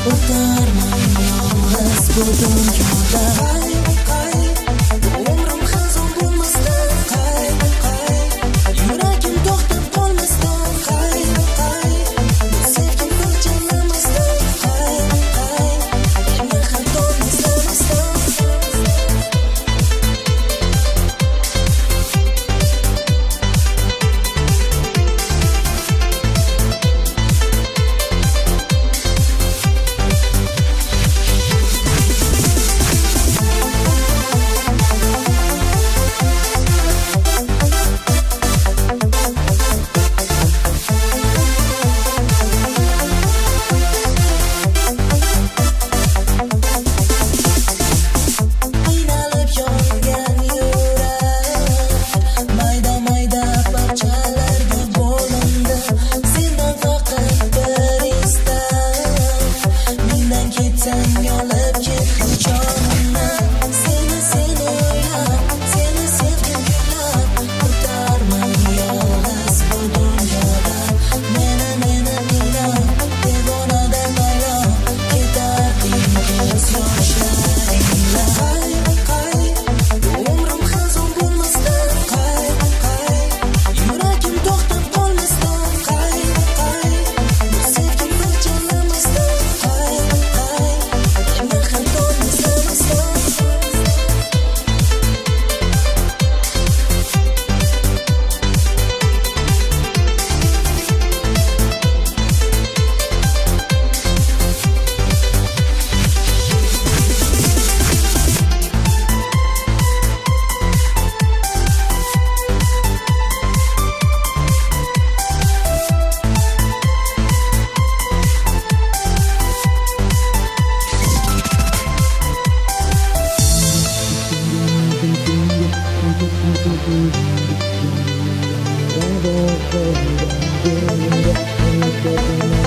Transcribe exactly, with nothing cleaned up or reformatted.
O'tarman yolg'iz bu dunyoda. Qay, qay, umrim xazon bo'lmasdan. Qay, qay, yuragim to'xtab qolmasdan. Qay, qay, sevgim o'chirmasdan. Qay, qay, menga xato izlamasdan. Qiynalib yongan yurak mayda mayda parchalarga bo'lindi. Sendan faqat bir istak, mendan ketsang yolib ketdi jonimni. Seni seni o'ylab, seni sevgim gullab, o'tarman yolg'iz bu dunyoda. Meni meni qiynab, devonaday baylab, ketarding ko'z yoshlaringla. Qay, qay, umrim xazon bo'lmasdan. Qay, qay, yuragim to'xtab qolmasdan. Qay, qay, sevgim o'chirmasdan. Qay, qay, menga xato izlamasdan. Thank you.